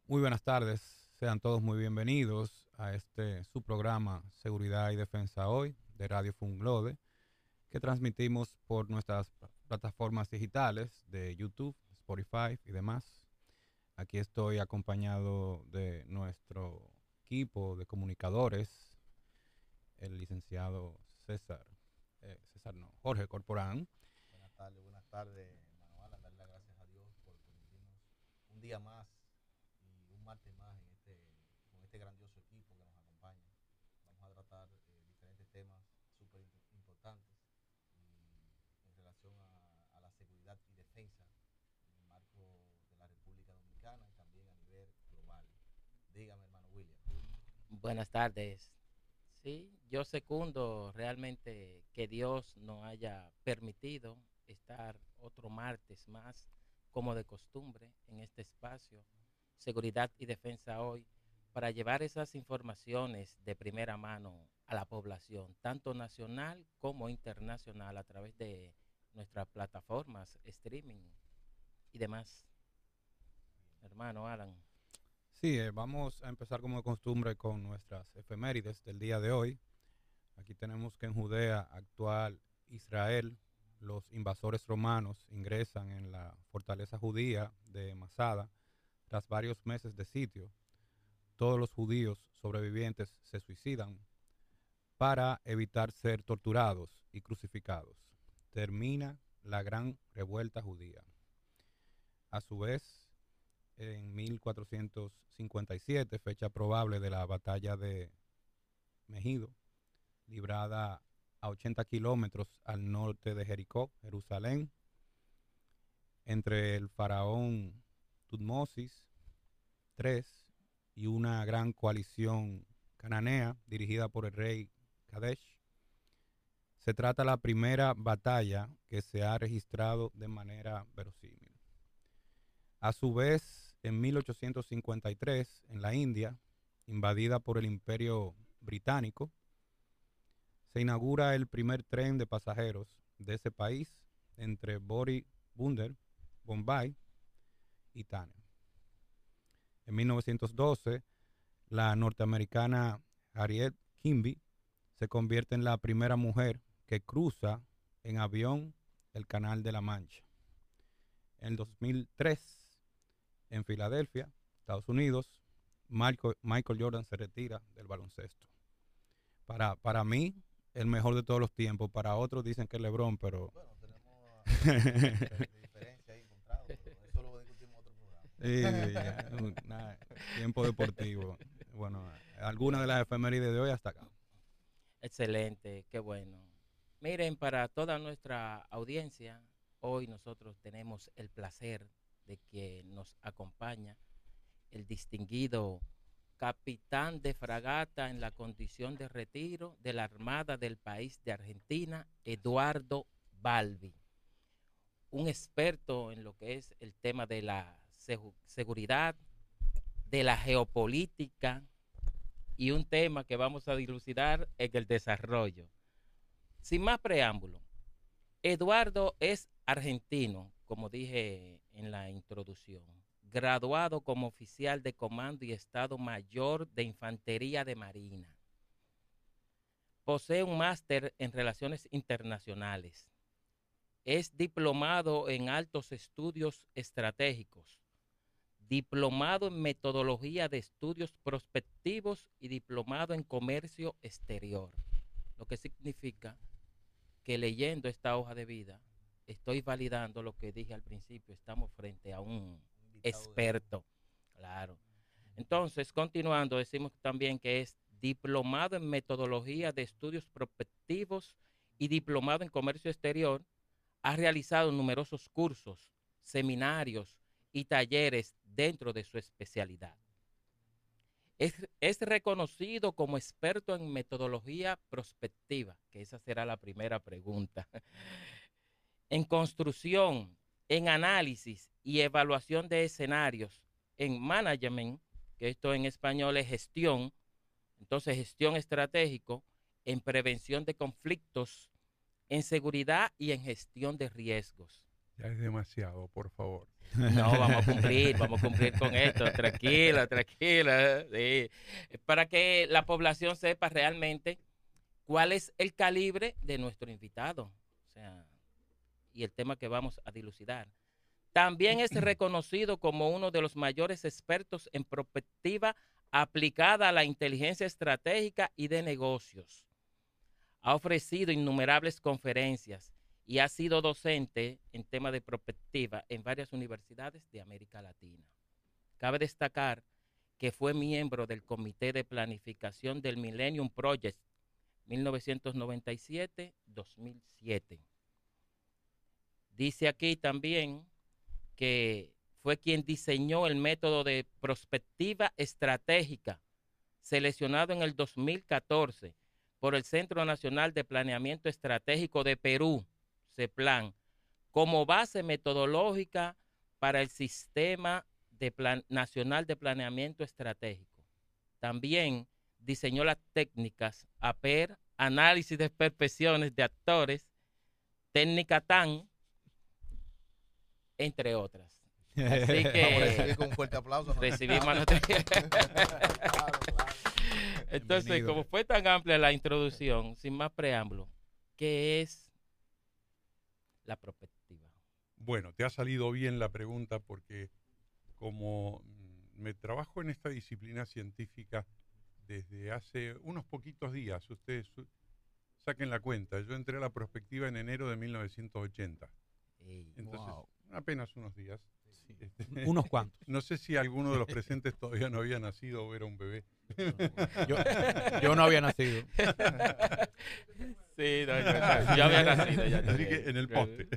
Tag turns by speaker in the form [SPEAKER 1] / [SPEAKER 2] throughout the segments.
[SPEAKER 1] Muy buenas tardes, sean todos muy bienvenidos a su programa Seguridad y Defensa Hoy de Radio Funglode, que transmitimos por nuestras plataformas digitales de YouTube, Spotify y demás. Aquí estoy acompañado de nuestro equipo de comunicadores, el licenciado César, César no, Jorge Corporán.
[SPEAKER 2] Buenas tardes, Manuel. Darle las gracias a Dios por permitirnos un día más y un martes más con este grandioso equipo que nos acompaña. Vamos a tratar diferentes temas súper importantes y en relación a la seguridad y defensa en el marco de la República Dominicana y también a nivel global. Dígame, hermano William.
[SPEAKER 3] Buenas tardes. Sí, yo secundo realmente que Dios nos haya permitido estar otro martes más, como de costumbre, en este espacio, Seguridad y Defensa Hoy, para llevar esas informaciones de primera mano a la población, tanto nacional como internacional, a través de nuestras plataformas, streaming y demás. Hermano Alan.
[SPEAKER 1] Sí, vamos a empezar como de costumbre con nuestras efemérides del día de hoy. Aquí tenemos que en Judea actual Israel, los invasores romanos ingresan en la fortaleza judía de Masada tras varios meses de sitio. Todos los judíos sobrevivientes se suicidan para evitar ser torturados y crucificados. Termina la gran revuelta judía. A su vez, en 1457, fecha probable de la batalla de Megido, librada a 80 kilómetros al norte de Jericó, Jerusalén, entre el faraón Tutmosis III y una gran coalición cananea dirigida por el rey Kadesh. Se trata de la primera batalla que se ha registrado de manera verosímil. A su vez, en 1853, en la India, invadida por el Imperio Británico, se inaugura el primer tren de pasajeros de ese país entre Bori Bunder, Bombay y Thane. En 1912, la norteamericana Harriet Quimby se convierte en la primera mujer que cruza en avión el Canal de la Mancha. En 2003, en Filadelfia, Estados Unidos, Michael Jordan se retira del baloncesto. Para mí, el mejor de todos los tiempos. Para otros dicen que es LeBron, pero...
[SPEAKER 2] Bueno, tenemos algunos puntos de diferencia ahí encontrados, pero eso lo discutimos en otro programa.
[SPEAKER 1] Sí, ya, tiempo deportivo. Bueno, algunas de las efemérides de hoy hasta acá.
[SPEAKER 3] Excelente, qué bueno. Miren, para toda nuestra audiencia, hoy nosotros tenemos el placer de que nos acompaña el distinguido capitán de fragata en la condición de retiro de la Armada del país de Argentina, Eduardo Balbi, un experto en lo que es el tema de la seguridad, de la geopolítica y un tema que vamos a dilucidar en el desarrollo. Sin más preámbulo, Eduardo es argentino, como dije en la introducción, graduado como oficial de comando y Estado Mayor de Infantería de Marina. Posee un máster en Relaciones Internacionales. Es diplomado en Altos Estudios Estratégicos, diplomado en Metodología de Estudios Prospectivos y diplomado en Comercio Exterior, lo que significa que leyendo esta hoja de vida estoy validando lo que dije al principio, estamos frente a un
[SPEAKER 2] Invitado de lujo.
[SPEAKER 3] experto, claro. Entonces, continuando, decimos también que es diplomado en Metodología de Estudios Prospectivos y diplomado en Comercio Exterior. Ha realizado numerosos cursos, seminarios y talleres dentro de su especialidad. Es reconocido como experto en metodología prospectiva, que esa será la primera pregunta, en construcción, en análisis y evaluación de escenarios, en management, que esto en español es gestión, entonces gestión estratégico, en prevención de conflictos, en seguridad y en gestión de riesgos.
[SPEAKER 4] Ya es demasiado, por favor.
[SPEAKER 3] No, vamos a cumplir con esto, tranquila, tranquila. Sí. Para que la población sepa realmente cuál es el calibre de nuestro invitado, o sea, y el tema que vamos a dilucidar. También es reconocido como uno de los mayores expertos en prospectiva aplicada a la inteligencia estratégica y de negocios. Ha ofrecido innumerables conferencias y ha sido docente en temas de prospectiva en varias universidades de América Latina. Cabe destacar que fue miembro del Comité de Planificación del Millennium Project 1997-2007. Dice aquí también que fue quien diseñó el método de prospectiva estratégica seleccionado en el 2014 por el Centro Nacional de Planeamiento Estratégico de Perú, CEPLAN, como base metodológica para el Sistema Nacional de Planeamiento Estratégico. También diseñó las técnicas APER, análisis de percepciones de actores, técnica TAN, entre otras. Así
[SPEAKER 2] Vamos a
[SPEAKER 3] que
[SPEAKER 2] recibir con un fuerte aplauso.
[SPEAKER 3] recibimos
[SPEAKER 2] Claro, claro.
[SPEAKER 3] Entonces,
[SPEAKER 1] Bienvenido.
[SPEAKER 3] como fue tan amplia la introducción, sin más preámbulo, ¿qué es la prospectiva?
[SPEAKER 4] Bueno, te ha salido bien la pregunta porque como me trabajo en esta disciplina científica desde hace unos poquitos días, ustedes saquen la cuenta, yo entré a la prospectiva en enero de 1980, entonces apenas unos días.
[SPEAKER 1] Sí.
[SPEAKER 4] Este,
[SPEAKER 1] Unos cuantos.
[SPEAKER 4] no sé si alguno de los presentes todavía no había nacido o era un bebé.
[SPEAKER 1] Yo no había nacido.
[SPEAKER 3] Sí, no, yo había nacido ya.
[SPEAKER 4] Así que en el poste.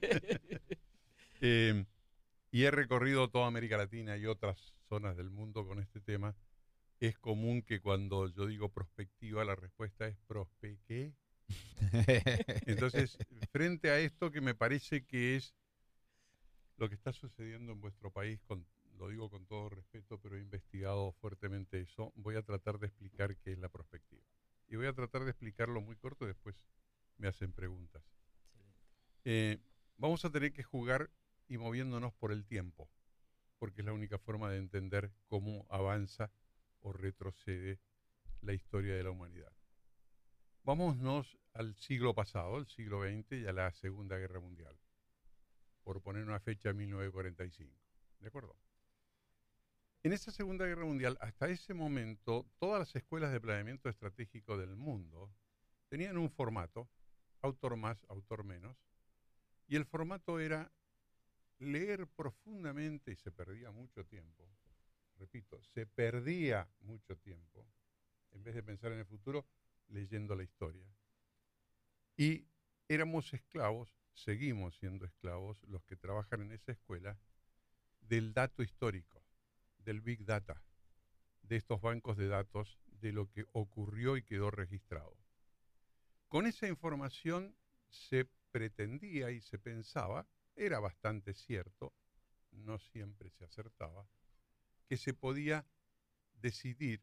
[SPEAKER 4] Y he recorrido toda América Latina y otras zonas del mundo con este tema. Es común que cuando yo digo prospectiva, la respuesta es ¿qué? Entonces, frente a esto que me parece que es lo que está sucediendo en vuestro país, lo digo con todo respeto, pero he investigado fuertemente eso, voy a tratar de explicar qué es la prospectiva. Y voy a tratar de explicarlo muy corto, después me hacen preguntas. Vamos a tener que jugar y moviéndonos por el tiempo, porque es la única forma de entender cómo avanza o retrocede la historia de la humanidad. Vámonos al siglo pasado, el siglo XX y a la Segunda Guerra Mundial, por poner una fecha, 1945. ¿De acuerdo? En esa Segunda Guerra Mundial, hasta ese momento, todas las escuelas de planeamiento estratégico del mundo tenían un formato, autor más, autor menos, y el formato era leer profundamente, y se perdía mucho tiempo, repito, se perdía mucho tiempo, en vez de pensar en el futuro, leyendo la historia. Y éramos esclavos, seguimos siendo esclavos, los que trabajan en esa escuela, del dato histórico, del Big Data, de estos bancos de datos, de lo que ocurrió y quedó registrado. Con esa información se pretendía y se pensaba, era bastante cierto, no siempre se acertaba, que se podía decidir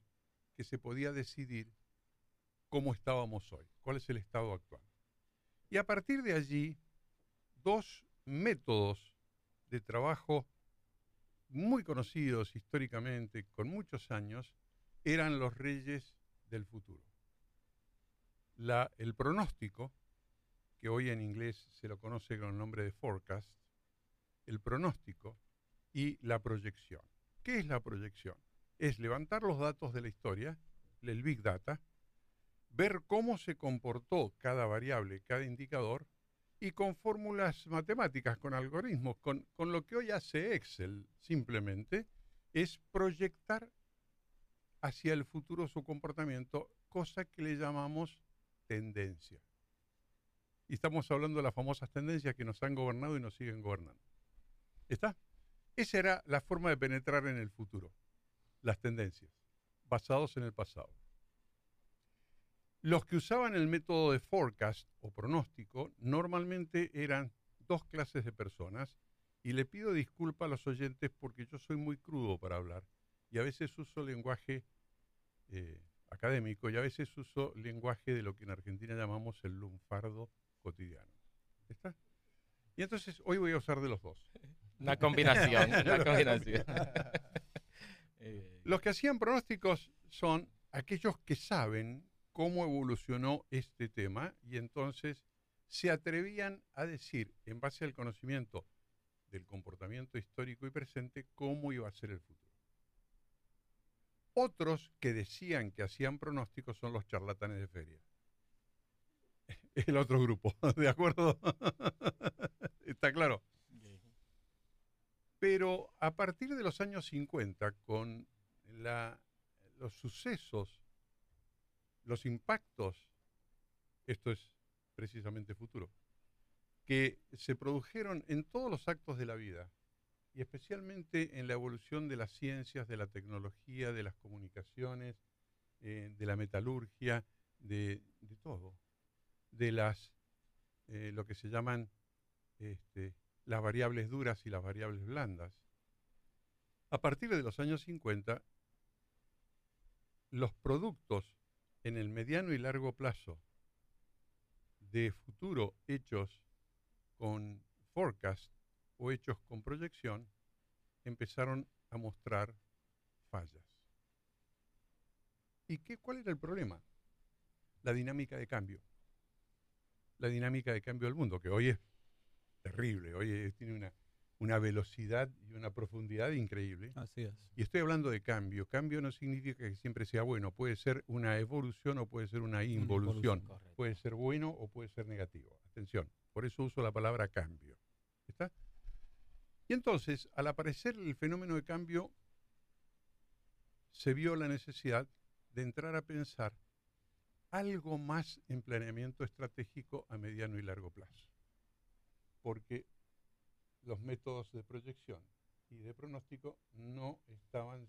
[SPEAKER 4] cómo estábamos hoy, cuál es el estado actual. Y a partir de allí, dos métodos de trabajo muy conocidos históricamente, con muchos años, eran los reyes del futuro. El pronóstico, que hoy en inglés se lo conoce con el nombre de forecast, el pronóstico y la proyección. ¿Qué es la proyección? Es levantar los datos de la historia, el Big Data, ver cómo se comportó cada variable, cada indicador, y con fórmulas matemáticas, con algoritmos, con lo que hoy hace Excel, simplemente, es proyectar hacia el futuro su comportamiento, cosa que le llamamos tendencia. Y estamos hablando de las famosas tendencias que nos han gobernado y nos siguen gobernando. ¿Está? Esa era la forma de penetrar en el futuro, las tendencias, basados en el pasado. Los que usaban el método de forecast o pronóstico normalmente eran dos clases de personas, y le pido disculpas a los oyentes porque yo soy muy crudo para hablar y a veces uso lenguaje académico y a veces uso lenguaje de lo que en Argentina llamamos el lunfardo cotidiano. ¿Está? Y entonces hoy voy a usar de los dos.
[SPEAKER 3] Una combinación, una combinación.
[SPEAKER 4] Los que hacían pronósticos son aquellos que saben cómo evolucionó este tema y entonces se atrevían a decir, en base al conocimiento del comportamiento histórico y presente, cómo iba a ser el futuro. Otros que decían que hacían pronósticos son los charlatanes de feria. El otro grupo, ¿de acuerdo? ¿Está claro? Pero a partir de los años 50, con los sucesos, los impactos, esto es precisamente futuro, que se produjeron en todos los actos de la vida, y especialmente en la evolución de las ciencias, de la tecnología, de las comunicaciones, de la metalurgia, de todo, de lo que se llaman las variables duras y las variables blandas. A partir de los años 50, los productos en el mediano y largo plazo de futuro hechos con forecast o hechos con proyección empezaron a mostrar fallas. ¿Y cuál era el problema? La dinámica de cambio. La dinámica de cambio del mundo, que hoy es terrible, hoy tiene una velocidad y una profundidad increíble.
[SPEAKER 1] Así es.
[SPEAKER 4] Y estoy hablando de cambio. Cambio no significa que siempre sea bueno. Puede ser una evolución o puede ser una involución.
[SPEAKER 3] Correcto.
[SPEAKER 4] Puede ser bueno o puede ser negativo. Atención. Por eso uso la palabra cambio. ¿Está? Y entonces, al aparecer el fenómeno de cambio, se vio la necesidad de entrar a pensar algo más en planeamiento estratégico a mediano y largo plazo. Porque los métodos de proyección y de pronóstico no estaban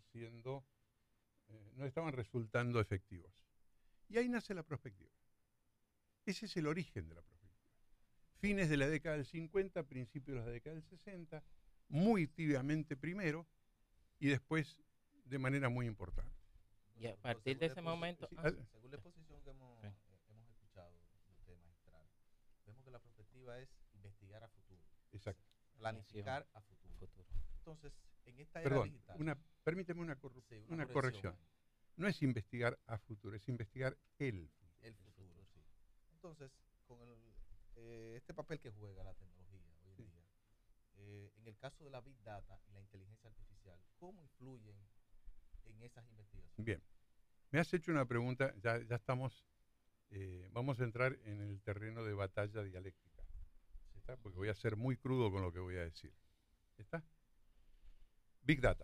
[SPEAKER 4] resultando efectivos. Y ahí nace la prospectiva. Ese es el origen de la prospectiva. Fines de la década del 50, principios de la década del 60, muy tibiamente primero y después de manera muy importante.
[SPEAKER 3] Y a partir de ese momento...
[SPEAKER 2] Según la exposición que hemos escuchado de usted, magistral, vemos que la perspectiva es investigar a futuro.
[SPEAKER 4] Exacto.
[SPEAKER 2] Planificar a futuro. Entonces, en esta era
[SPEAKER 4] Perdón,
[SPEAKER 2] digital...
[SPEAKER 4] permíteme una corrección. No es investigar a futuro, es investigar el futuro.
[SPEAKER 2] El futuro, sí. Entonces, con este papel que juega la tecnología hoy en día, en el caso de la Big Data y la inteligencia artificial, ¿cómo influyen en esas investigaciones?
[SPEAKER 4] Bien, me has hecho una pregunta, ya estamos, vamos a entrar en el terreno de batalla dialéctica, ¿está? Porque voy a ser muy crudo con lo que voy a decir. ¿Está? Big Data.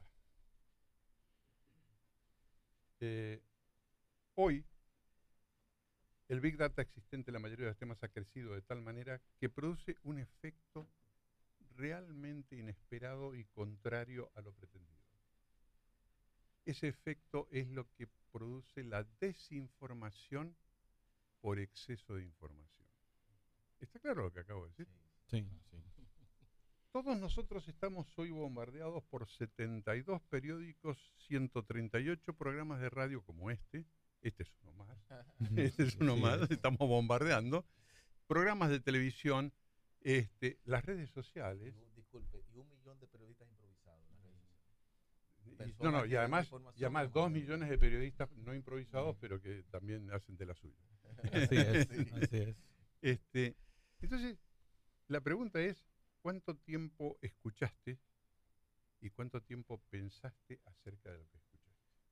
[SPEAKER 4] Hoy, el Big Data existente en la mayoría de los temas ha crecido de tal manera que produce un efecto realmente inesperado y contrario a lo pretendido. Ese efecto es lo que produce la desinformación por exceso de información. ¿Está claro lo que acabo de decir?
[SPEAKER 1] Sí.
[SPEAKER 4] Todos nosotros estamos hoy bombardeados por 72 periódicos, 138 programas de radio como este es uno más, este es uno más, estamos bombardeando, programas de televisión, las redes sociales.
[SPEAKER 2] Disculpe, y 1 millón de periodistas improvisados en las redes sociales.
[SPEAKER 4] Y además 2 millones de periodistas no improvisados, pero que también hacen de la suya.
[SPEAKER 1] Así es.
[SPEAKER 4] Entonces, la pregunta es, ¿cuánto tiempo escuchaste y cuánto tiempo pensaste acerca de lo que escuchaste?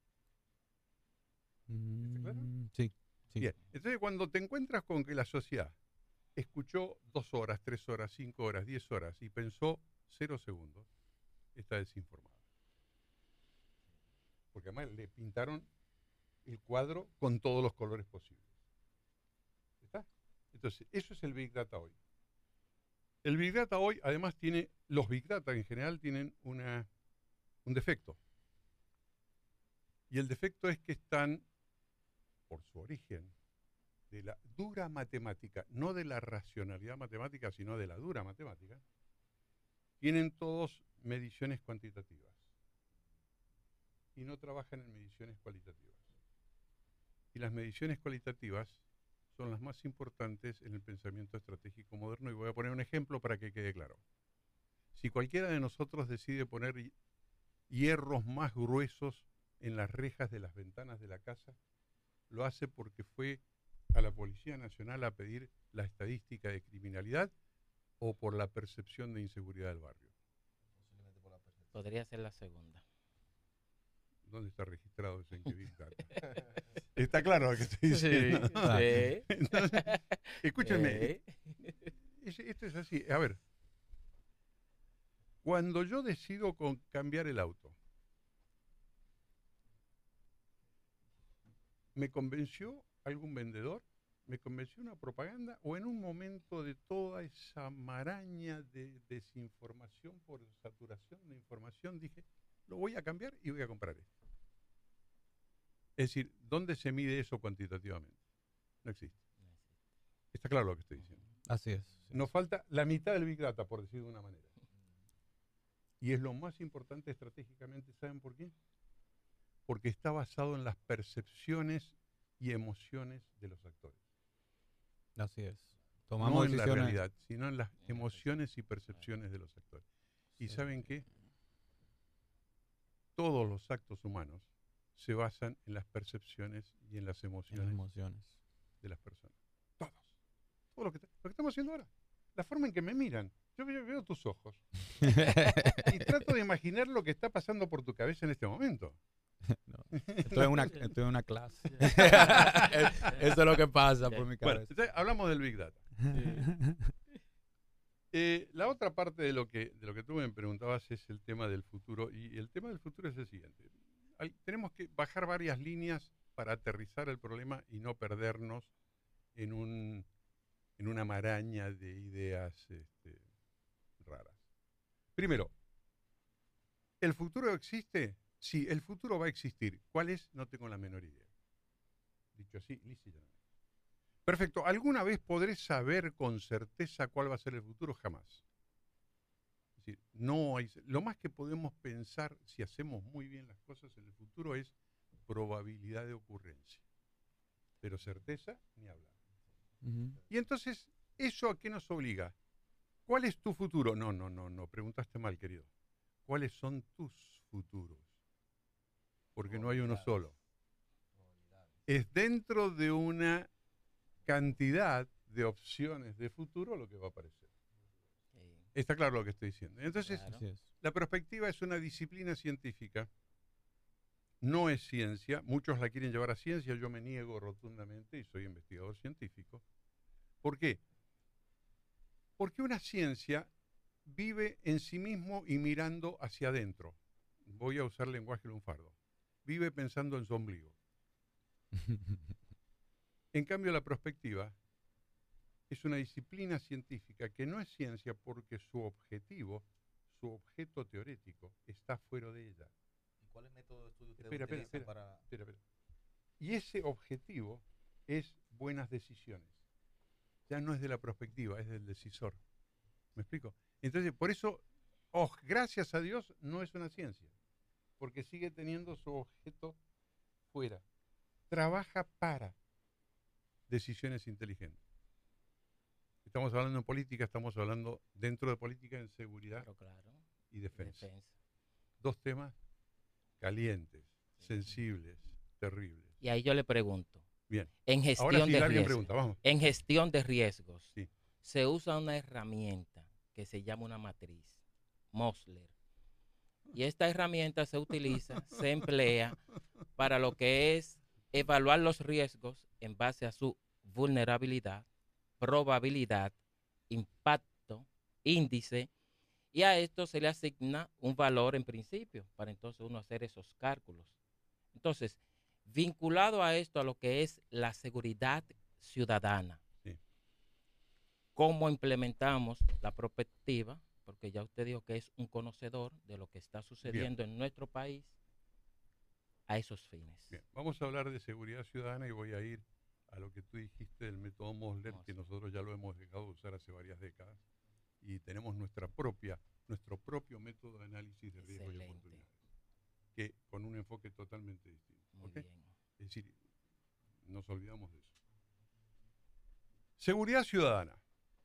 [SPEAKER 4] ¿Está claro?
[SPEAKER 1] Sí.
[SPEAKER 4] Bien, entonces cuando te encuentras con que la sociedad escuchó 2 horas, 3 horas, 5 horas, 10 horas y pensó 0 segundos, está desinformada. Porque además le pintaron el cuadro con todos los colores posibles. ¿Está? Entonces, eso es el Big Data hoy. El Big Data hoy, además, los Big Data en general tienen un defecto. Y el defecto es que están, por su origen, de la dura matemática, no de la racionalidad matemática, sino de la dura matemática, tienen todos mediciones cuantitativas y no trabajan en mediciones cualitativas. Y las mediciones cualitativas son las más importantes en el pensamiento estratégico moderno. Y voy a poner un ejemplo para que quede claro. Si cualquiera de nosotros decide poner hierros más gruesos en las rejas de las ventanas de la casa, lo hace porque fue a la Policía Nacional a pedir la estadística de criminalidad o por la percepción de inseguridad del barrio.
[SPEAKER 2] Posiblemente por la percepción.
[SPEAKER 3] Podría ser la segunda.
[SPEAKER 4] ¿Dónde está registrado eso en qué Big Data? Está claro lo que estoy diciendo.
[SPEAKER 3] Sí.
[SPEAKER 4] Entonces, escúchenme,
[SPEAKER 3] Sí.
[SPEAKER 4] esto es así. A ver, cuando yo decido cambiar el auto, ¿me convenció algún vendedor? ¿Me convenció una propaganda? ¿O en un momento de toda esa maraña de desinformación por saturación de información dije, lo voy a cambiar y voy a comprar esto? Es decir, ¿dónde se mide eso cuantitativamente? No existe. Está claro lo que estoy diciendo.
[SPEAKER 1] Así es.
[SPEAKER 4] Nos falta la mitad del Big Data, por decirlo de una manera. Y es lo más importante estratégicamente, ¿saben por qué? Porque está basado en las percepciones y emociones de los actores.
[SPEAKER 1] Así es.
[SPEAKER 4] No
[SPEAKER 1] Tomamos
[SPEAKER 4] en la
[SPEAKER 1] decisiones.
[SPEAKER 4] realidad, sino en las emociones y percepciones de los actores. ¿Y saben qué? Todos los actos humanos se basan en las percepciones y en las
[SPEAKER 1] En
[SPEAKER 4] emociones
[SPEAKER 1] las emociones.
[SPEAKER 4] de las personas. Todos. Todo lo que estamos haciendo ahora. La forma en que me miran. Yo veo tus ojos y trato de imaginar lo que está pasando por tu cabeza en este momento.
[SPEAKER 1] No, estoy en una clase. Eso es lo que pasa por mi
[SPEAKER 4] Bueno,
[SPEAKER 1] cabeza.
[SPEAKER 4] entonces, hablamos del Big Data. La otra parte de lo que tú me preguntabas es el tema del futuro. Y el tema del futuro es el siguiente. Tenemos que bajar varias líneas para aterrizar el problema y no perdernos en una maraña de ideas raras. Primero, ¿el futuro existe? Sí, el futuro va a existir. ¿Cuál es? No tengo la menor idea. Dicho así, lícitamente. Perfecto. ¿Alguna vez podré saber con certeza cuál va a ser el futuro? Jamás. Es decir, no hay, lo más que podemos pensar si hacemos muy bien las cosas en el futuro es probabilidad de ocurrencia. Pero certeza, ni hablar. Y entonces, ¿eso a qué nos obliga? ¿Cuál es tu futuro? No, preguntaste mal, querido. ¿Cuáles son tus futuros? Porque no hay uno solo. Es dentro de una cantidad de opciones de futuro lo que va a aparecer. Está claro lo que estoy diciendo. Entonces,
[SPEAKER 3] Claro.
[SPEAKER 1] Así es.
[SPEAKER 4] la perspectiva es una disciplina científica, no es ciencia. Muchos la quieren llevar a ciencia, yo me niego rotundamente y soy investigador científico. ¿Por qué? Porque una ciencia vive en sí mismo y mirando hacia adentro. Voy a usar lenguaje lunfardo. Vive pensando en su ombligo. En cambio, la perspectiva es una disciplina científica que no es ciencia porque su objetivo, su objeto teórico, está fuera de ella.
[SPEAKER 2] ¿Y cuál es el método de estudio que ustedes utilizan para...?
[SPEAKER 4] Espera. Y ese objetivo es buenas decisiones. Ya no es de la perspectiva, es del decisor. ¿Me explico? Entonces, por eso, gracias a Dios, no es una ciencia, porque sigue teniendo su objeto fuera. Trabaja para decisiones inteligentes. Estamos hablando en política, estamos hablando dentro de política en seguridad
[SPEAKER 3] Pero claro,
[SPEAKER 4] y defensa.
[SPEAKER 3] defensa.
[SPEAKER 4] Dos temas calientes, sensibles, terribles.
[SPEAKER 3] Y ahí yo le pregunto,
[SPEAKER 4] Bien.
[SPEAKER 3] en
[SPEAKER 4] Ahora
[SPEAKER 3] gestión
[SPEAKER 4] sí,
[SPEAKER 3] de
[SPEAKER 4] alguien
[SPEAKER 3] riesgos,
[SPEAKER 4] pregunta, vamos.
[SPEAKER 3] en gestión de riesgos,
[SPEAKER 4] Sí.
[SPEAKER 3] se usa una herramienta que se llama una matriz, Mosler. Y esta herramienta se utiliza, se emplea para lo que es evaluar los riesgos en base a su vulnerabilidad, probabilidad, impacto, índice, y a esto se le asigna un valor en principio para entonces uno hacer esos cálculos. Entonces, vinculado a esto, a lo que es la seguridad ciudadana,
[SPEAKER 4] Sí.
[SPEAKER 3] ¿cómo implementamos la perspectiva? Porque ya usted dijo que es un conocedor de lo que está sucediendo en nuestro país a esos fines.
[SPEAKER 4] Bien, vamos a hablar de seguridad ciudadana y voy a ir a lo que tú dijiste del método Mosler, que nosotros ya lo hemos dejado de usar hace varias décadas y tenemos nuestro propio método de análisis de riesgos y
[SPEAKER 3] Excelente.
[SPEAKER 4] oportunidades, que con un enfoque totalmente distinto.
[SPEAKER 3] Muy
[SPEAKER 4] ¿Ok?
[SPEAKER 3] bien.
[SPEAKER 4] Es decir, nos olvidamos de eso. Seguridad ciudadana.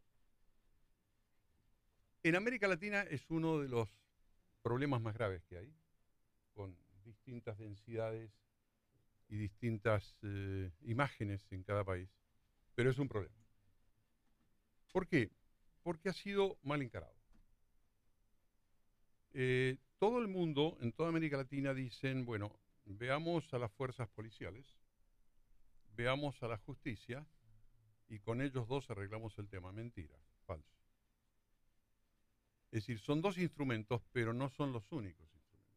[SPEAKER 4] En América Latina es uno de los problemas más graves que hay, con distintas densidades y distintas imágenes en cada país, pero es un problema. ¿Por qué? Porque ha sido mal encarado. Todo el mundo, en toda América Latina, dicen, bueno, veamos a las fuerzas policiales, veamos a la justicia, y con ellos dos arreglamos el tema. Mentira, falso. Es decir, son dos instrumentos, pero no son los únicos instrumentos.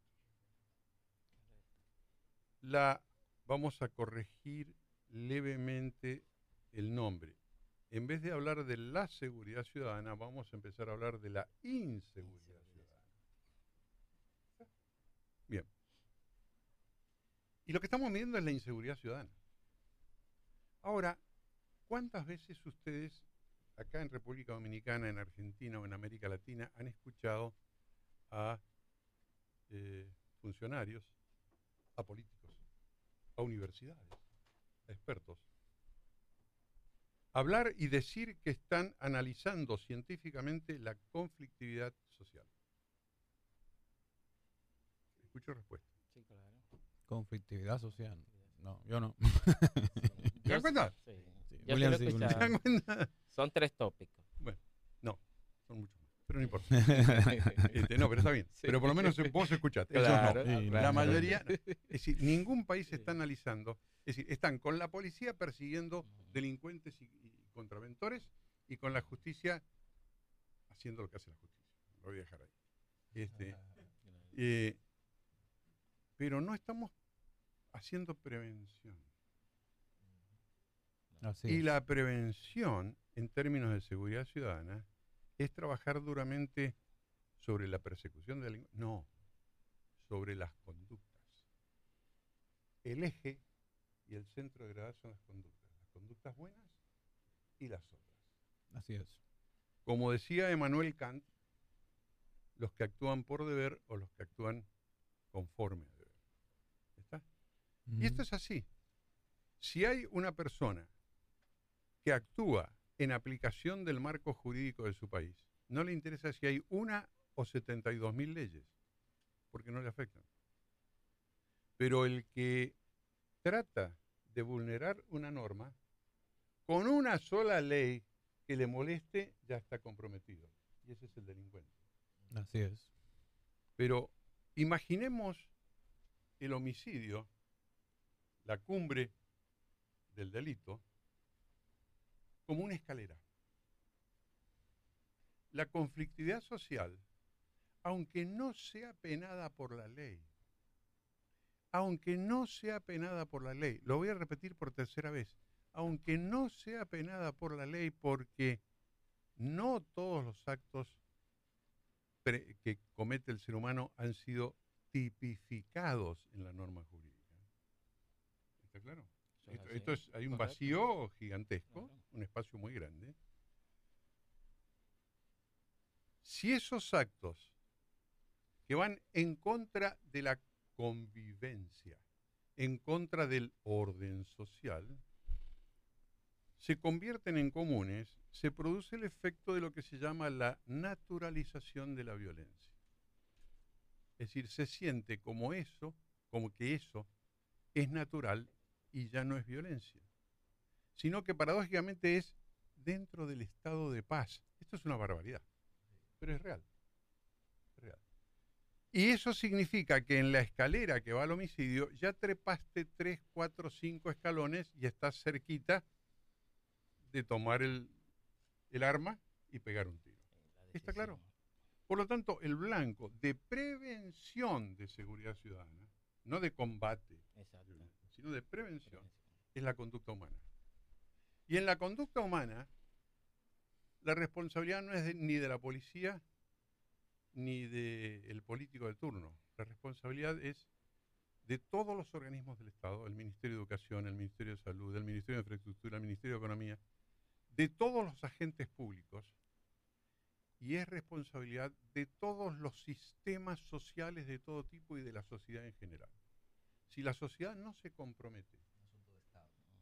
[SPEAKER 4] Vamos a corregir levemente el nombre. En vez de hablar de la seguridad ciudadana, vamos a empezar a hablar de la inseguridad ciudadana. Bien. Y lo que estamos viendo es la inseguridad ciudadana. Ahora, ¿cuántas veces ustedes, acá en República Dominicana, en Argentina o en América Latina, han escuchado a funcionarios, a políticos, a universidades, a expertos, hablar y decir que están analizando científicamente la conflictividad social? Escucho respuesta.
[SPEAKER 3] Sí, claro.
[SPEAKER 1] Conflictividad social. No, yo no.
[SPEAKER 4] ¿Te das cuenta?
[SPEAKER 3] Sí.
[SPEAKER 1] Sí,
[SPEAKER 3] Yo
[SPEAKER 1] William,
[SPEAKER 3] sí lo he
[SPEAKER 1] sí,
[SPEAKER 4] ¿Te
[SPEAKER 3] escuchado.
[SPEAKER 4] das cuenta?
[SPEAKER 3] Son 3 tópicos.
[SPEAKER 4] Bueno, no, son muchos más, pero no importa. No, pero está bien.
[SPEAKER 3] Sí.
[SPEAKER 4] Pero por lo menos vos escuchaste.
[SPEAKER 3] Claro,
[SPEAKER 4] Ellos no.
[SPEAKER 1] sí,
[SPEAKER 4] La
[SPEAKER 1] claro.
[SPEAKER 4] mayoría, no. Es decir, ningún país
[SPEAKER 3] Sí.
[SPEAKER 4] está analizando. Es decir, están con la policía persiguiendo delincuentes y contraventores y con la justicia haciendo lo que hace la justicia. Lo voy a dejar ahí. Pero no estamos haciendo prevención.
[SPEAKER 1] Así
[SPEAKER 4] Y
[SPEAKER 1] es.
[SPEAKER 4] la prevención, en términos de seguridad ciudadana, es trabajar duramente sobre la persecución de delincuentes. No, sobre las conductas. El eje y el centro de gravedad son las conductas buenas y las otras.
[SPEAKER 1] Así es.
[SPEAKER 4] Como decía Emmanuel Kant, los que actúan por deber o los que actúan conforme a deber. ¿Está? Y esto es así. Si hay una persona que actúa en aplicación del marco jurídico de su país, no le interesa si hay una o 72.000 leyes, porque no le afectan. Pero el que trata de vulnerar una norma, con una sola ley que le moleste, ya está comprometido. Y ese es el delincuente.
[SPEAKER 1] Así es.
[SPEAKER 4] Pero imaginemos el homicidio, la cumbre del delito, como una escalera. La conflictividad social, aunque no sea penada por la ley, lo voy a repetir por tercera vez, aunque no sea penada por la ley, porque no todos los actos que comete el ser humano han sido tipificados en la norma jurídica. ¿Está claro? Hay un vacío gigantesco, un espacio muy grande. Si esos actos que van en contra de la convivencia, en contra del orden social, se convierten en comunes, se produce el efecto de lo que se llama la naturalización de la violencia. Es decir, se siente como que eso es natural y ya no es violencia, sino que paradójicamente es dentro del estado de paz. Esto es una barbaridad, pero es real. Y eso significa que en la escalera que va al homicidio ya trepaste 3, 4, 5 escalones y estás cerquita de tomar el arma y pegar un tiro. ¿Está claro? Por lo tanto, el blanco de prevención de seguridad ciudadana, no de combate, sino de prevención, es la conducta humana. Y en la conducta humana, la responsabilidad no es ni de la policía ni del político de turno. La responsabilidad es de todos los organismos del Estado, el Ministerio de Educación, el Ministerio de Salud, el Ministerio de Infraestructura, el Ministerio de Economía, de todos los agentes públicos, y es responsabilidad de todos los sistemas sociales de todo tipo y de la sociedad en general. Si la sociedad no se compromete, eso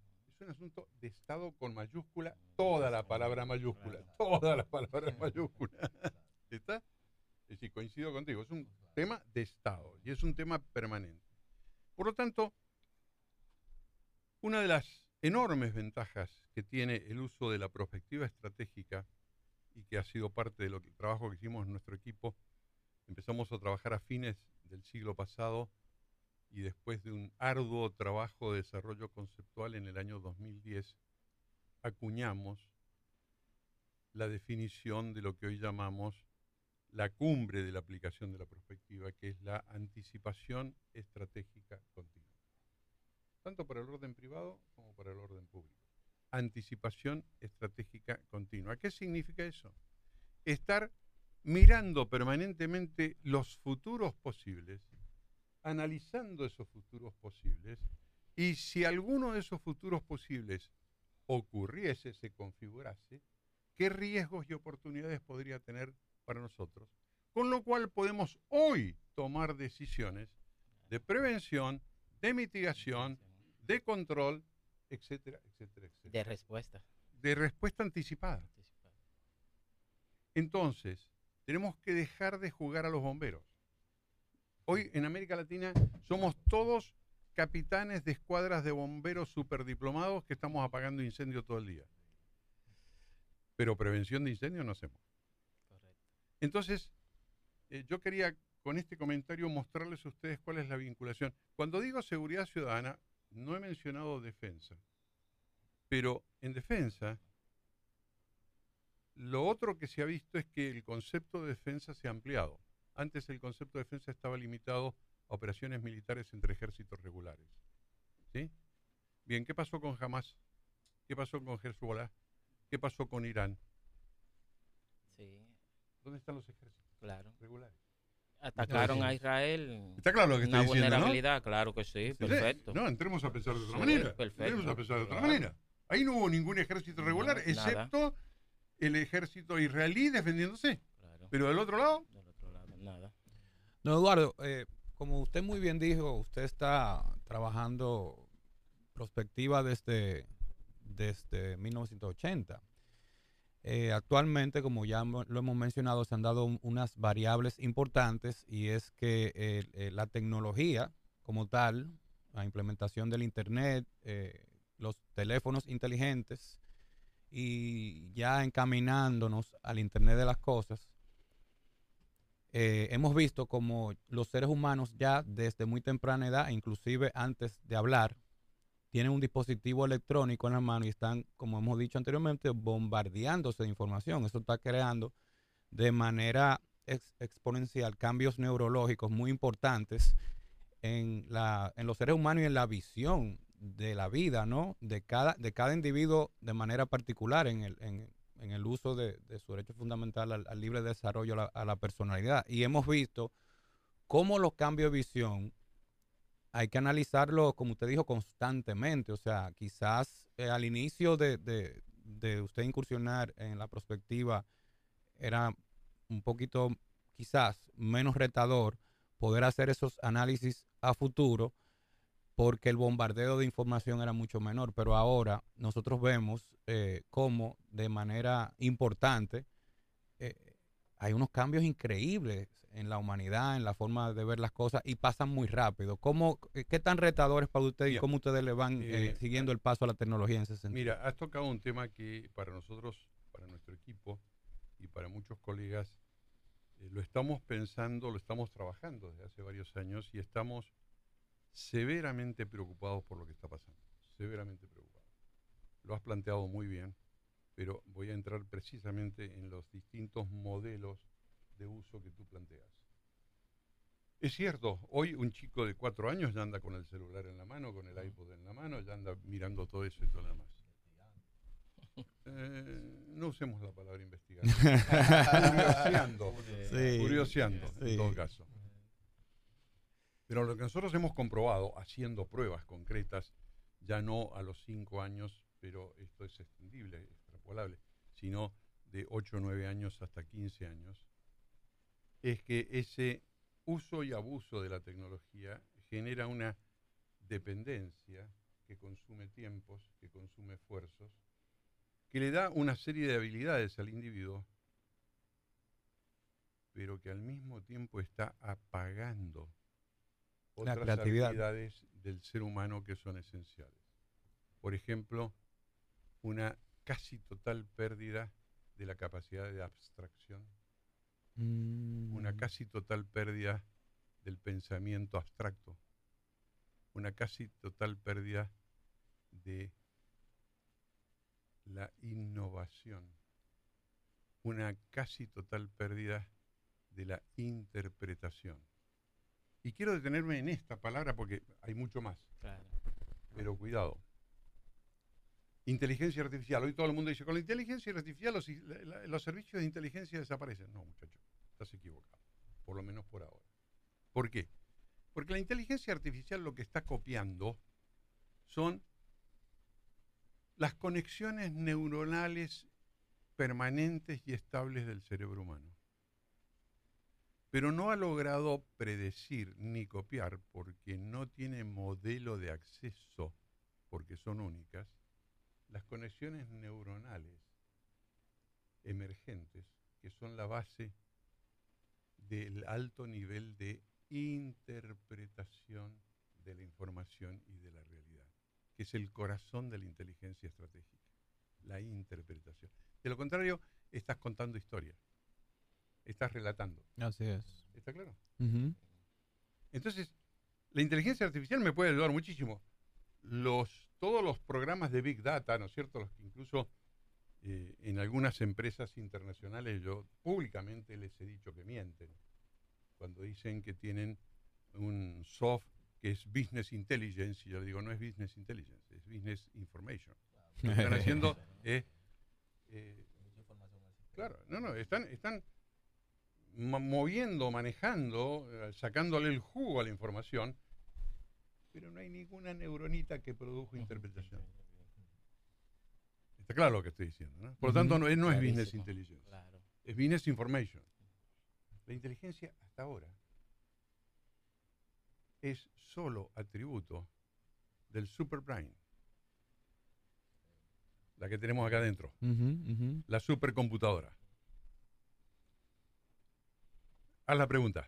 [SPEAKER 4] un asunto de Estado con mayúscula, toda la palabra mayúscula, toda la palabra mayúscula. ¿Está? Es decir, coincido contigo, es un tema de Estado y es un tema permanente. Por lo tanto, una de las enormes ventajas que tiene el uso de la prospectiva estratégica y que ha sido parte del trabajo que hicimos en nuestro equipo, empezamos a trabajar a fines del siglo pasado y después de un arduo trabajo de desarrollo conceptual en el año 2010, acuñamos la definición de lo que hoy llamamos la cumbre de la aplicación de la prospectiva, que es la anticipación estratégica continua, tanto para el orden privado como para el orden público. Anticipación estratégica continua. ¿Qué significa eso? Estar mirando permanentemente los futuros posibles, analizando esos futuros posibles, y si alguno de esos futuros posibles ocurriese, se configurase, ¿qué riesgos y oportunidades podría tener para nosotros? Con lo cual podemos hoy tomar decisiones de prevención, de mitigación, de control, etcétera, etcétera, etcétera.
[SPEAKER 3] De respuesta.
[SPEAKER 4] De respuesta anticipada. Entonces, tenemos que dejar de jugar a los bomberos. Hoy en América Latina somos todos capitanes de escuadras de bomberos superdiplomados que estamos apagando incendios todo el día. Pero prevención de incendios no hacemos.
[SPEAKER 3] Correcto.
[SPEAKER 4] Entonces, yo quería con este comentario mostrarles a ustedes cuál es la vinculación. Cuando digo seguridad ciudadana, no he mencionado defensa. Pero en defensa, lo otro que se ha visto es que el concepto de defensa se ha ampliado. Antes el concepto de defensa estaba limitado a operaciones militares entre ejércitos regulares. ¿Sí? Bien, ¿qué pasó con Hamas? ¿Qué pasó con Hezbollah? ¿Qué pasó con Irán?
[SPEAKER 3] Sí,
[SPEAKER 4] ¿Dónde están los ejércitos
[SPEAKER 3] claro.
[SPEAKER 4] regulares?
[SPEAKER 3] Atacaron a Israel.
[SPEAKER 4] Está claro lo que
[SPEAKER 3] una
[SPEAKER 4] estoy diciendo,
[SPEAKER 3] vulnerabilidad, ¿no? Claro que sí, perfecto.
[SPEAKER 4] No, entremos a pensar de otra
[SPEAKER 3] Sí,
[SPEAKER 4] manera.
[SPEAKER 3] perfecto.
[SPEAKER 4] Entremos a pensar de otra
[SPEAKER 3] Claro.
[SPEAKER 4] manera. Ahí no hubo ningún ejército regular,
[SPEAKER 3] No,
[SPEAKER 4] excepto el ejército israelí defendiéndose.
[SPEAKER 3] Claro.
[SPEAKER 4] Pero del otro lado,
[SPEAKER 3] Del otro lado, nada.
[SPEAKER 1] No, Eduardo, como usted muy bien dijo, usted está trabajando prospectiva desde 1980. Actualmente, como ya lo hemos mencionado, se han dado unas variables importantes y es que la tecnología como tal, la implementación del Internet, los teléfonos inteligentes y ya encaminándonos al Internet de las cosas, hemos visto como los seres humanos ya desde muy temprana edad, inclusive antes de hablar, tienen un dispositivo electrónico en la mano y están, como hemos dicho anteriormente, bombardeándose de información. Eso está creando de manera exponencial cambios neurológicos muy importantes en los seres humanos y en la visión de la vida, ¿no? De cada individuo de manera particular en el uso de su derecho fundamental al libre desarrollo, a la personalidad. Y hemos visto cómo los cambios de visión hay que analizarlo, como usted dijo, constantemente. O sea, quizás al inicio de usted incursionar en la prospectiva era un poquito, quizás, menos retador poder hacer esos análisis a futuro porque el bombardeo de información era mucho menor. Pero ahora nosotros vemos cómo de manera importante hay unos cambios increíbles en la humanidad, en la forma de ver las cosas y pasan muy rápido. ¿Qué tan retadores para usted y cómo ustedes le van siguiendo el paso a la tecnología en ese sentido?
[SPEAKER 4] mira, has tocado un tema que para nosotros, para nuestro equipo y para muchos colegas, lo estamos pensando, lo estamos trabajando desde hace varios años y estamos severamente preocupados por lo que está pasando, severamente preocupados. Lo has planteado muy bien, pero voy a entrar precisamente en los distintos modelos de uso que tú planteas. Es cierto, hoy un chico de 4 años ya anda con el celular en la mano, con el iPod en la mano, ya anda mirando todo eso y todo lo demás. No usemos la palabra investigar. Curioseando,
[SPEAKER 1] Sí.
[SPEAKER 4] curioseando
[SPEAKER 1] Sí.
[SPEAKER 4] en todo caso. Pero lo que nosotros hemos comprobado, haciendo pruebas concretas, ya no a los 5 años, pero esto es extendible, extrapolable, sino de 8 o 9 años hasta 15 años, es que ese uso y abuso de la tecnología genera una dependencia que consume tiempos, que consume esfuerzos, que le da una serie de habilidades al individuo, pero que al mismo tiempo está apagando
[SPEAKER 1] La
[SPEAKER 4] otras
[SPEAKER 1] creatividad.
[SPEAKER 4] habilidades del ser humano que son esenciales. Por ejemplo, una casi total pérdida de la capacidad de abstracción, una casi total pérdida del pensamiento abstracto, una casi total pérdida de la innovación, una casi total pérdida de la interpretación. Y quiero detenerme en esta palabra porque hay mucho más,
[SPEAKER 3] Claro.
[SPEAKER 4] pero cuidado. Inteligencia artificial. Hoy todo el mundo dice, con la inteligencia artificial los servicios de inteligencia desaparecen. No, muchacho, estás equivocado, por lo menos por ahora. ¿Por qué? Porque la inteligencia artificial lo que está copiando son las conexiones neuronales permanentes y estables del cerebro humano. Pero no ha logrado predecir ni copiar, porque no tiene modelo de acceso, porque son únicas, las conexiones neuronales emergentes, que son la base del alto nivel de interpretación de la información y de la realidad, que es el corazón de la inteligencia estratégica, la interpretación. De lo contrario, estás contando historias, estás relatando.
[SPEAKER 1] Así es.
[SPEAKER 4] ¿Está claro?
[SPEAKER 1] Ujú.
[SPEAKER 4] Entonces, la inteligencia artificial me puede ayudar muchísimo. Todos los programas de Big Data, ¿no es cierto? Los que incluso en algunas empresas internacionales yo públicamente les he dicho que mienten cuando dicen que tienen un soft que es Business Intelligence, y yo le digo, no es Business Intelligence, es Business Information. Lo que están haciendo es...
[SPEAKER 2] Mucha información en el sistema.
[SPEAKER 4] claro, no, están moviendo, manejando, sacándole el jugo a la información, pero no hay ninguna neuronita que produjo interpretación. Está claro lo que estoy diciendo, ¿no? Por lo tanto, no es
[SPEAKER 3] Clarísimo.
[SPEAKER 4] Business Intelligence,
[SPEAKER 3] Claro.
[SPEAKER 4] es Business Information. La inteligencia hasta ahora es solo atributo del superbrain, la que tenemos acá adentro, la supercomputadora. Haz la pregunta.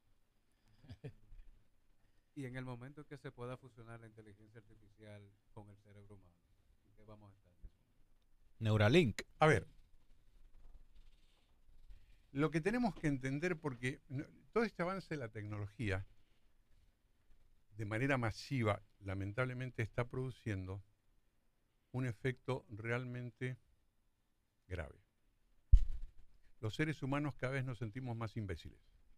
[SPEAKER 5] Y en el momento que se pueda fusionar la inteligencia artificial con el cerebro humano, ¿en qué vamos a estar en ese momento?
[SPEAKER 1] Neuralink.
[SPEAKER 4] A ver, lo que tenemos que entender, porque todo este avance de la tecnología, de manera masiva, lamentablemente está produciendo un efecto realmente grave. Los seres humanos cada vez nos sentimos más imbéciles,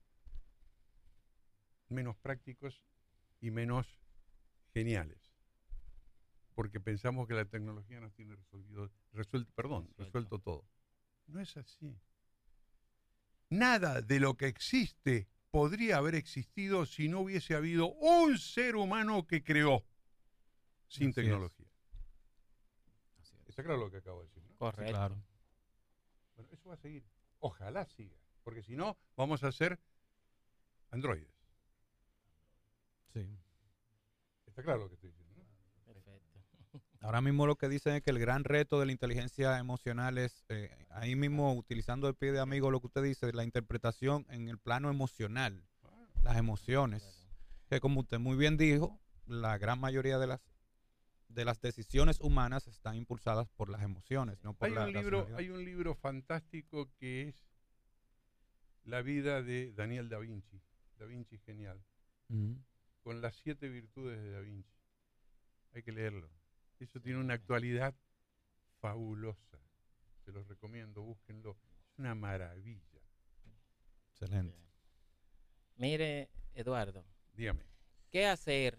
[SPEAKER 4] menos prácticos y menos geniales, porque pensamos que la tecnología nos tiene resuelto todo. No es así. Nada de lo que existe podría haber existido si no hubiese habido un ser humano que creó sin
[SPEAKER 1] Así es.
[SPEAKER 4] tecnología.
[SPEAKER 1] Así es.
[SPEAKER 4] ¿Está claro lo que acabo de decir, no?
[SPEAKER 3] Correcto.
[SPEAKER 1] Sí, claro.
[SPEAKER 4] Bueno, eso va a seguir. Ojalá siga, porque si no, vamos a ser androides.
[SPEAKER 1] Sí.
[SPEAKER 4] ¿Está claro lo que estoy diciendo, no?
[SPEAKER 3] Perfecto.
[SPEAKER 1] Ahora mismo lo que dicen es que el gran reto de la inteligencia emocional es, ahí mismo, utilizando el pie de amigo lo que usted dice, la interpretación en el plano emocional, las emociones. Que como usted muy bien dijo, la gran mayoría de las decisiones humanas están impulsadas por las emociones, no por la racionalidad.
[SPEAKER 4] Hay un libro fantástico que es La vida de Daniel Da Vinci. Da Vinci genial.
[SPEAKER 1] Ujú.
[SPEAKER 4] Con las 7 virtudes de Da Vinci. Hay que leerlo. Eso tiene una actualidad fabulosa. Se los recomiendo, búsquenlo. Es una maravilla.
[SPEAKER 1] Excelente.
[SPEAKER 3] Mire, Eduardo,
[SPEAKER 4] Dígame.
[SPEAKER 3] ¿qué hacer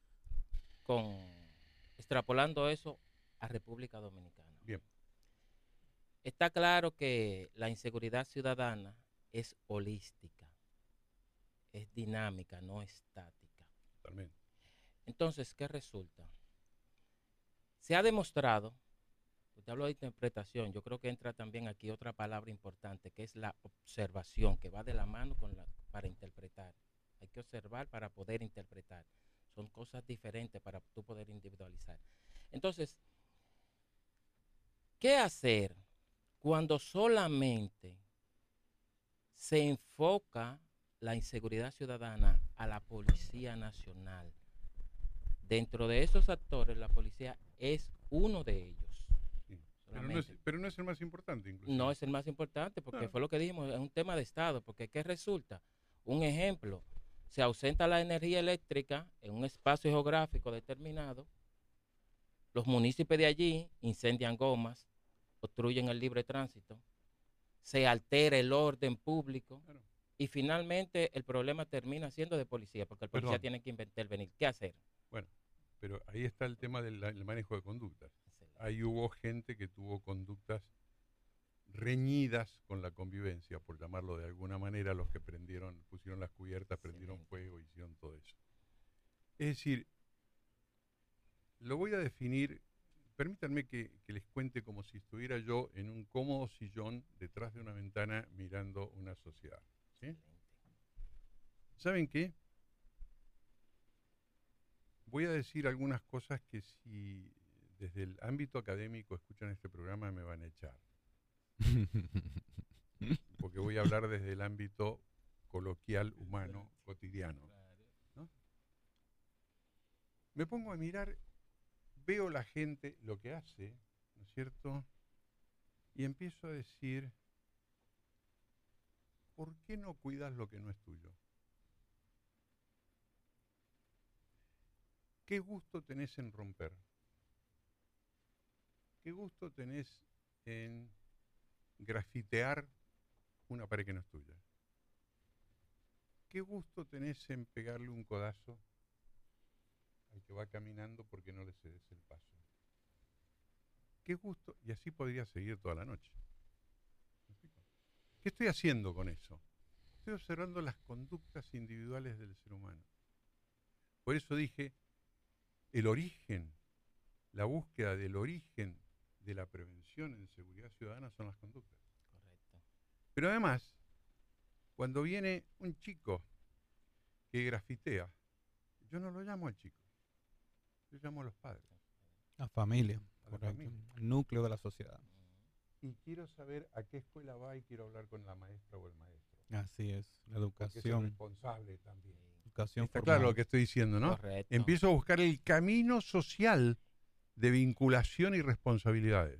[SPEAKER 3] extrapolando eso a República Dominicana?
[SPEAKER 4] Bien.
[SPEAKER 3] Está claro que la inseguridad ciudadana es holística, es dinámica, no estática.
[SPEAKER 4] Totalmente.
[SPEAKER 3] Entonces, ¿qué resulta? Se ha demostrado, usted habló de interpretación, yo creo que entra también aquí otra palabra importante, que es la observación, que va de la mano para interpretar. Hay que observar para poder interpretar. Son cosas diferentes para tú poder individualizar. Entonces, ¿qué hacer cuando solamente se enfoca la inseguridad ciudadana a la Policía Nacional? Dentro de esos actores, la policía es uno de ellos.
[SPEAKER 4] Sí. Pero no es el más importante, inclusive.
[SPEAKER 3] No es el más importante, porque
[SPEAKER 4] Claro.
[SPEAKER 3] fue lo que dijimos, es un tema de Estado, porque ¿qué resulta? Un ejemplo, se ausenta la energía eléctrica en un espacio geográfico determinado, los municipios de allí incendian gomas, obstruyen el libre tránsito, se altera el orden público,
[SPEAKER 4] Claro.
[SPEAKER 3] y finalmente el problema termina siendo de policía, porque el policía
[SPEAKER 4] Perdón.
[SPEAKER 3] tiene que intervenir. ¿Qué hacer?
[SPEAKER 4] Bueno, pero ahí está el tema del manejo de conductas.
[SPEAKER 3] Excelente.
[SPEAKER 4] Ahí hubo gente que tuvo conductas reñidas con la convivencia, por llamarlo de alguna manera, los que pusieron las cubiertas, prendieron
[SPEAKER 3] Excelente.
[SPEAKER 4] fuego, hicieron todo eso. Es decir, lo voy a definir, permítanme que les cuente como si estuviera yo en un cómodo sillón detrás de una ventana mirando una sociedad. ¿Sí?
[SPEAKER 3] Excelente.
[SPEAKER 4] ¿Saben qué? Voy a decir algunas cosas que si desde el ámbito académico escuchan este programa me van a echar. Porque voy a hablar desde el ámbito coloquial, humano, cotidiano. ¿No? Me pongo a mirar, veo la gente lo que hace, ¿no es cierto? Y empiezo a decir, ¿por qué no cuidas lo que no es tuyo? ¿Qué gusto tenés en romper? ¿Qué gusto tenés en grafitear una pared que no es tuya? ¿Qué gusto tenés en pegarle un codazo al que va caminando porque no le cedes el paso? ¿Qué gusto? Y así podría seguir toda la noche. ¿Me explico? ¿Qué estoy haciendo con eso? Estoy observando las conductas individuales del ser humano. Por eso dije, el origen, la búsqueda del origen de la prevención en seguridad ciudadana son las conductas.
[SPEAKER 3] Correcto.
[SPEAKER 4] Pero además, cuando viene un chico que grafitea, yo no lo llamo al chico, yo llamo a los padres.
[SPEAKER 1] La familia,
[SPEAKER 4] A la
[SPEAKER 1] correcto.
[SPEAKER 4] familia.
[SPEAKER 1] El núcleo de la sociedad.
[SPEAKER 4] Y quiero saber a qué escuela va y quiero hablar con la maestra o el maestro.
[SPEAKER 1] Así es, la
[SPEAKER 4] Porque es el
[SPEAKER 1] educación.
[SPEAKER 4] responsable también.
[SPEAKER 1] Educación
[SPEAKER 4] Está
[SPEAKER 1] formal.
[SPEAKER 4] claro lo que estoy diciendo, ¿no?
[SPEAKER 3] Correcto.
[SPEAKER 4] Empiezo a buscar el camino social de vinculación y responsabilidades.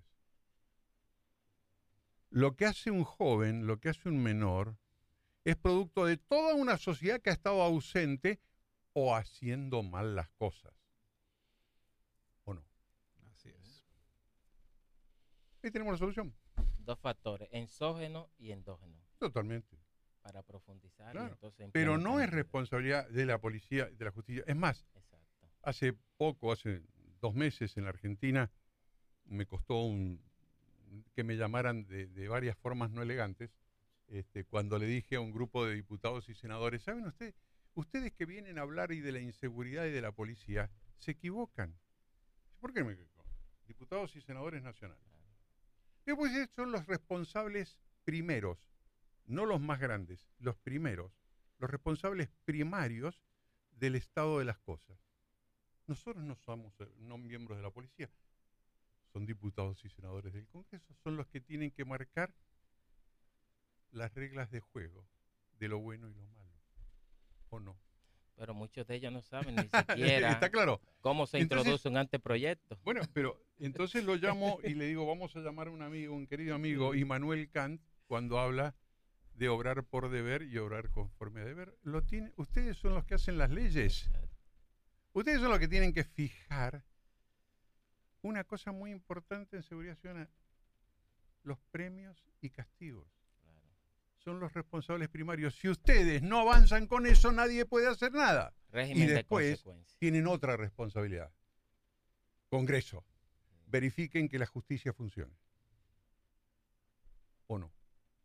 [SPEAKER 4] Lo que hace un joven, lo que hace un menor, es producto de toda una sociedad que ha estado ausente o haciendo mal las cosas. ¿O no?
[SPEAKER 1] Así es.
[SPEAKER 4] Ahí tenemos la solución.
[SPEAKER 3] Dos factores, exógeno y endógeno,
[SPEAKER 4] Totalmente.
[SPEAKER 3] para profundizar.
[SPEAKER 4] Claro.
[SPEAKER 3] Y entonces
[SPEAKER 4] Pero no
[SPEAKER 3] implementar
[SPEAKER 4] es responsabilidad de la policía, de la justicia. Es más,
[SPEAKER 3] Exacto.
[SPEAKER 4] hace 2 meses en la Argentina, me costó que me llamaran de varias formas no elegantes, cuando le dije a un grupo de diputados y senadores, ¿saben ustedes que vienen a hablar y de la inseguridad y de la policía, se equivocan? ¿Por qué me equivoco? Diputados y senadores nacionales. Después son los responsables primeros, no los más grandes, los primeros, los responsables primarios del estado de las cosas. Nosotros no somos no miembros de la policía, son diputados y senadores del Congreso, son los que tienen que marcar las reglas de juego de lo bueno y lo malo, ¿o no?
[SPEAKER 3] Pero muchos de ellos no saben ni siquiera
[SPEAKER 4] Está claro.
[SPEAKER 3] cómo se
[SPEAKER 4] Entonces,
[SPEAKER 3] introduce un anteproyecto.
[SPEAKER 4] Bueno, pero entonces lo llamo y le digo, vamos a llamar a un amigo, un querido amigo, Immanuel Kant, cuando habla de obrar por deber y obrar conforme a deber. Ustedes son los que hacen las leyes. Ustedes son los que tienen que fijar una cosa muy importante en seguridad ciudadana, los premios y castigos.
[SPEAKER 3] Claro.
[SPEAKER 4] Son los responsables primarios. Si ustedes no avanzan con eso, nadie puede hacer nada.
[SPEAKER 3] Régimen
[SPEAKER 4] Y
[SPEAKER 3] de
[SPEAKER 4] después
[SPEAKER 3] consecuencia.
[SPEAKER 4] tienen otra responsabilidad. Congreso, verifiquen que la justicia funcione. ¿O no?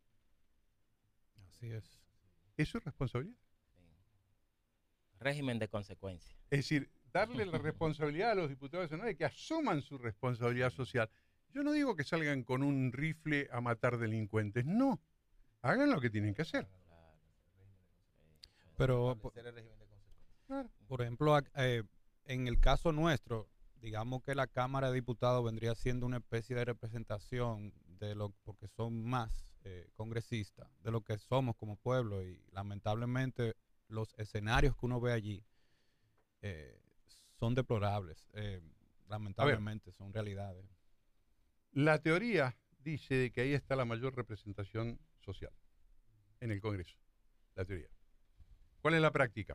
[SPEAKER 1] Así es.
[SPEAKER 4] ¿Eso es responsabilidad?
[SPEAKER 3] Sí. Régimen de consecuencia.
[SPEAKER 4] Es decir, darle la responsabilidad a los diputados nacionales que asuman su responsabilidad social. Yo no digo que salgan con un rifle a matar delincuentes, no. Hagan lo que tienen que hacer.
[SPEAKER 3] Claro.
[SPEAKER 1] Pero
[SPEAKER 2] Establecer el régimen de consecuencias.
[SPEAKER 4] Claro.
[SPEAKER 1] Por ejemplo, en el caso nuestro, digamos que la Cámara de Diputados vendría siendo una especie de representación de lo, porque son más congresistas, de lo que somos como pueblo, y lamentablemente los escenarios que uno ve allí eh, son deplorables, lamentablemente son realidades.
[SPEAKER 4] La teoría dice de que ahí está la mayor representación social en el Congreso. La teoría. ¿Cuál es la práctica?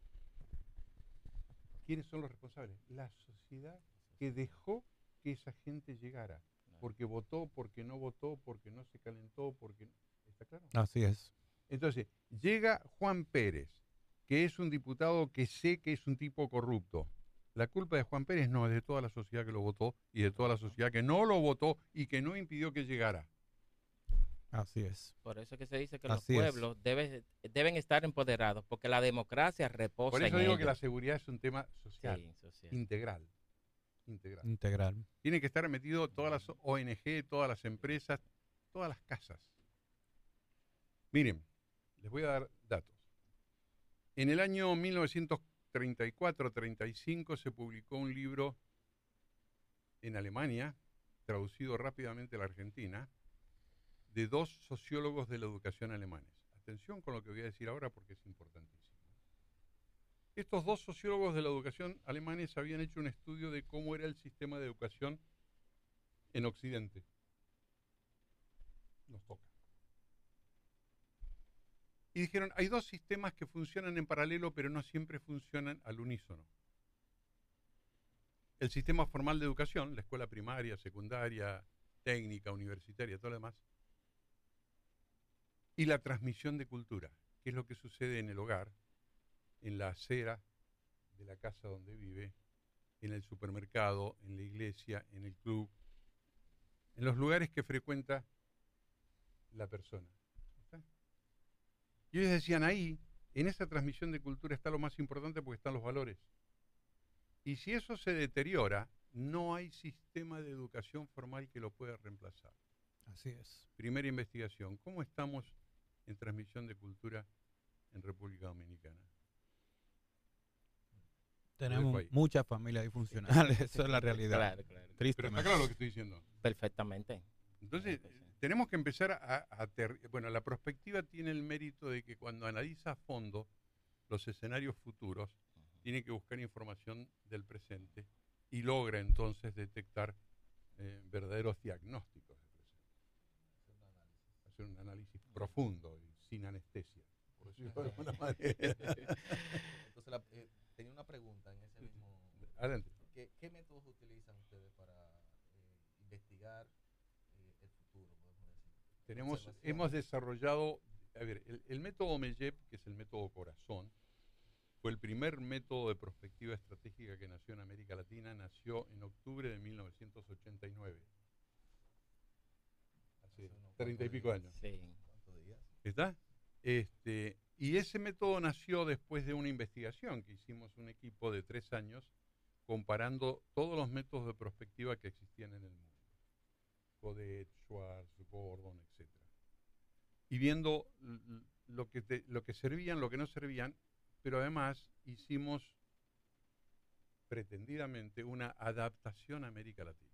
[SPEAKER 4] ¿Quiénes son los responsables? La sociedad que dejó que esa gente llegara. Porque votó, porque no votó, porque no se calentó, porque... ¿Está claro?
[SPEAKER 1] Así es.
[SPEAKER 4] Entonces, llega Juan Pérez, que es un diputado que sé que es un tipo corrupto. La culpa de Juan Pérez no es de toda la sociedad que lo votó y de toda la sociedad que no lo votó y que no impidió que llegara.
[SPEAKER 1] Así es.
[SPEAKER 3] Por eso es que se dice que
[SPEAKER 1] Así
[SPEAKER 3] los
[SPEAKER 1] es.
[SPEAKER 3] pueblos deben estar empoderados, porque la democracia reposa
[SPEAKER 4] Por eso
[SPEAKER 3] en
[SPEAKER 4] digo
[SPEAKER 3] ellos.
[SPEAKER 4] que la seguridad es un tema social,
[SPEAKER 3] Sí, social.
[SPEAKER 4] integral.
[SPEAKER 1] Integral.
[SPEAKER 4] Tiene que estar metido todas las ONG, todas las empresas, todas las casas. Miren, les voy a dar datos. En el año 1934-35 se publicó un libro en Alemania, traducido rápidamente a la Argentina, de dos sociólogos de la educación alemanes. Atención con lo que voy a decir ahora porque es importantísimo. Estos dos sociólogos de la educación alemanes habían hecho un estudio de cómo era el sistema de educación en Occidente. Nos toca. Y dijeron, hay dos sistemas que funcionan en paralelo, pero no siempre funcionan al unísono. El sistema formal de educación, la escuela primaria, secundaria, técnica, universitaria, todo lo demás, y la transmisión de cultura, que es lo que sucede en el hogar, en la acera de la casa donde vive, en el supermercado, en la iglesia, en el club, en los lugares que frecuenta la persona. ¿Está? Y ellos decían, ahí, en esa transmisión de cultura está lo más importante porque están los valores. Y si eso se deteriora, no hay sistema de educación formal que lo pueda reemplazar.
[SPEAKER 1] Así es.
[SPEAKER 4] Primera investigación, ¿cómo estamos en transmisión de cultura en República Dominicana?
[SPEAKER 1] Tenemos muchas familias disfuncionales, eso es la realidad.
[SPEAKER 3] Claro, claro.
[SPEAKER 4] Pero
[SPEAKER 1] Tristemente.
[SPEAKER 4] está claro lo que estoy diciendo.
[SPEAKER 3] Perfectamente.
[SPEAKER 4] Entonces,
[SPEAKER 3] Claro que sí.
[SPEAKER 4] tenemos que empezar bueno, la prospectiva tiene el mérito de que cuando analiza a fondo los escenarios futuros, tiene que buscar información del presente y logra entonces detectar verdaderos diagnósticos del presente. Hacer un análisis profundo y sin anestesia, por decirlo de alguna manera.
[SPEAKER 2] Entonces, tenía una pregunta en ese mismo...
[SPEAKER 4] Adelante.
[SPEAKER 2] ¿Qué métodos utilizan ustedes para investigar el futuro, podemos decir?
[SPEAKER 4] Hemos desarrollado, a ver, el método MEYEP, que es el método Corazón, fue el primer método de prospectiva estratégica que nació en América Latina, nació en octubre de 1989. Hace 30 y pico años.
[SPEAKER 3] Sí.
[SPEAKER 2] ¿Cuántos días?
[SPEAKER 4] ¿Está? Y ese método nació después de una investigación que hicimos un equipo de 3 años comparando todos los métodos de prospectiva que existían en el mundo. Codet, Schwartz, Gordon, etc. Y viendo lo que servían, lo que no servían, pero además hicimos pretendidamente una adaptación a América Latina.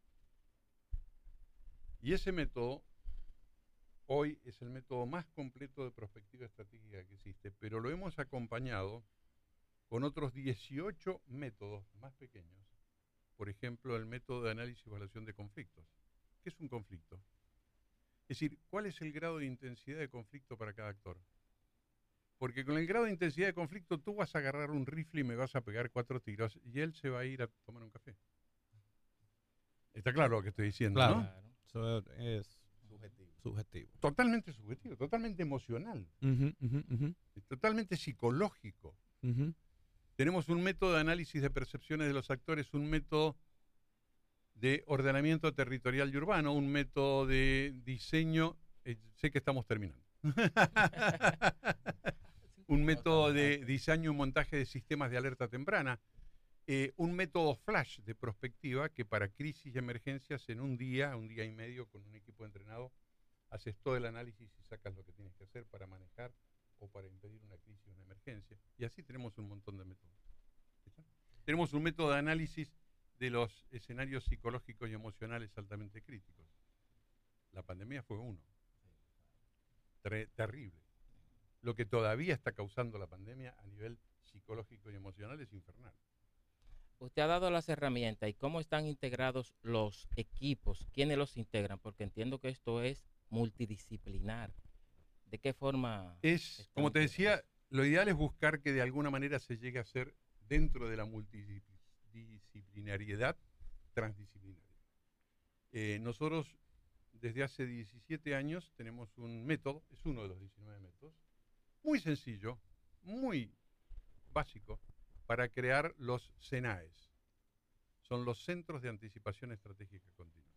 [SPEAKER 4] Y ese método hoy es el método más completo de prospectiva estratégica que existe, pero lo hemos acompañado con otros 18 métodos más pequeños. Por ejemplo, el método de análisis y evaluación de conflictos. ¿Qué es un conflicto? Es decir, ¿cuál es el grado de intensidad de conflicto para cada actor? Porque con el grado de intensidad de conflicto tú vas a agarrar un rifle y me vas a pegar 4 tiros y él se va a ir a tomar un café. Está claro lo que estoy diciendo,
[SPEAKER 1] Claro.
[SPEAKER 4] ¿no?
[SPEAKER 1] Eso es
[SPEAKER 2] Subjetivo.
[SPEAKER 1] subjetivo.
[SPEAKER 4] Totalmente subjetivo, totalmente emocional, totalmente psicológico. Tenemos un método de análisis de percepciones de los actores, un método de ordenamiento territorial y urbano, un método de diseño, sé que estamos terminando. Un método de diseño y montaje de sistemas de alerta temprana, un método flash de prospectiva que para crisis y emergencias en un día y medio con un equipo entrenado haces todo el análisis y sacas lo que tienes que hacer para manejar o para impedir una crisis o una emergencia. Y así tenemos un montón de métodos. ¿Está? Tenemos un método de análisis de los escenarios psicológicos y emocionales altamente críticos. La pandemia fue uno. Terrible. Lo que todavía está causando la pandemia a nivel psicológico y emocional es infernal.
[SPEAKER 3] Usted ha dado las herramientas y cómo están integrados los equipos, quiénes los integran, porque entiendo que esto es multidisciplinar. ¿De qué forma?
[SPEAKER 4] Es, como te decía, lo ideal es buscar que de alguna manera se llegue a ser dentro de la multidisciplinariedad transdisciplinaria. Nosotros desde hace 17 años tenemos un método, es uno de los 19 métodos, muy sencillo, muy básico, para crear los CENAES. Son los Centros de Anticipación Estratégica Continua.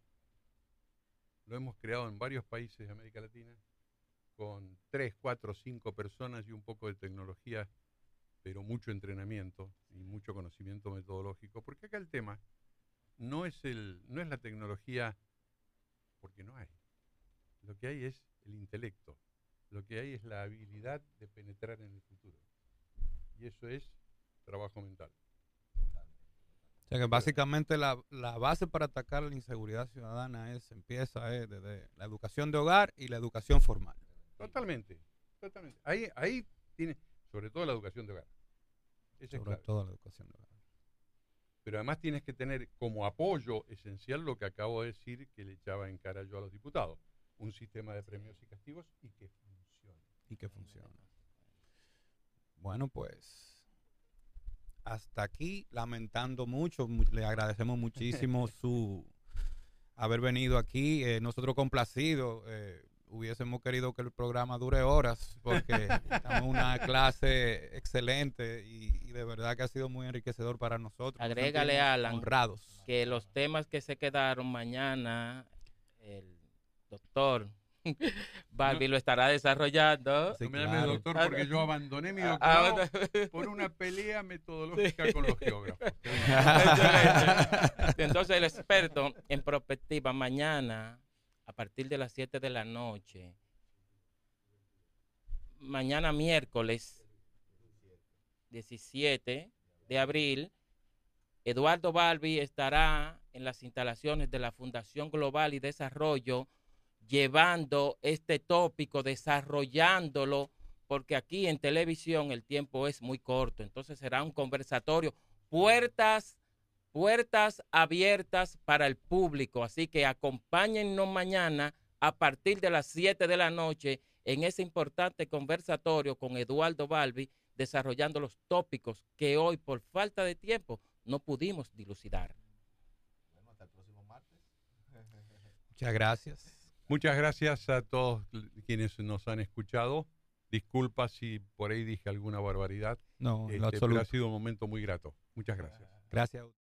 [SPEAKER 4] Lo hemos creado en varios países de América Latina, con 3, 4, 5 personas y un poco de tecnología, pero mucho entrenamiento y mucho conocimiento metodológico, porque acá el tema no es la tecnología, porque no hay. Lo que hay es el intelecto, lo que hay es la habilidad de penetrar en el futuro. Y eso es trabajo mental.
[SPEAKER 1] O sea que básicamente la base para atacar la inseguridad ciudadana empieza desde la educación de hogar y la educación formal.
[SPEAKER 4] Totalmente, totalmente. Ahí tiene, sobre todo la educación de hogar.
[SPEAKER 1] Sobre todo la educación de hogar.
[SPEAKER 4] Pero además tienes que tener como apoyo esencial lo que acabo de decir que le echaba en cara yo a los diputados. Un sistema de premios y castigos y que funcione.
[SPEAKER 1] Bueno, pues hasta aquí, lamentando mucho, le agradecemos muchísimo su haber venido aquí. Nosotros complacidos, hubiésemos querido que el programa dure horas, porque estamos en una clase excelente y de verdad que ha sido muy enriquecedor para nosotros.
[SPEAKER 3] Agrégale, Alan,
[SPEAKER 1] honrados.
[SPEAKER 3] Que los temas que se quedaron mañana, el doctor Balbi lo estará desarrollando.
[SPEAKER 1] Sí,
[SPEAKER 4] No me llame
[SPEAKER 1] claro.
[SPEAKER 4] doctor porque yo abandoné mi doctorado por una pelea metodológica con los geógrafos.
[SPEAKER 3] Entonces el experto en prospectiva mañana a partir de las 7 de la noche, mañana miércoles 17 de abril, Eduardo Balbi estará en las instalaciones de la Fundación Global y Desarrollo llevando este tópico, desarrollándolo, porque aquí en televisión el tiempo es muy corto. Entonces será un conversatorio, puertas abiertas para el público. Así que acompáñennos mañana a partir de las 7 de la noche en ese importante conversatorio con Eduardo Balbi, desarrollando los tópicos que hoy por falta de tiempo no pudimos dilucidar.
[SPEAKER 2] Bueno, hasta el próximo martes.
[SPEAKER 1] Muchas gracias.
[SPEAKER 4] Muchas gracias a todos quienes nos han escuchado. Disculpa si por ahí dije alguna barbaridad.
[SPEAKER 1] No, en lo
[SPEAKER 4] pero
[SPEAKER 1] absoluto.
[SPEAKER 4] ha sido un momento muy grato. Muchas gracias.
[SPEAKER 1] Gracias.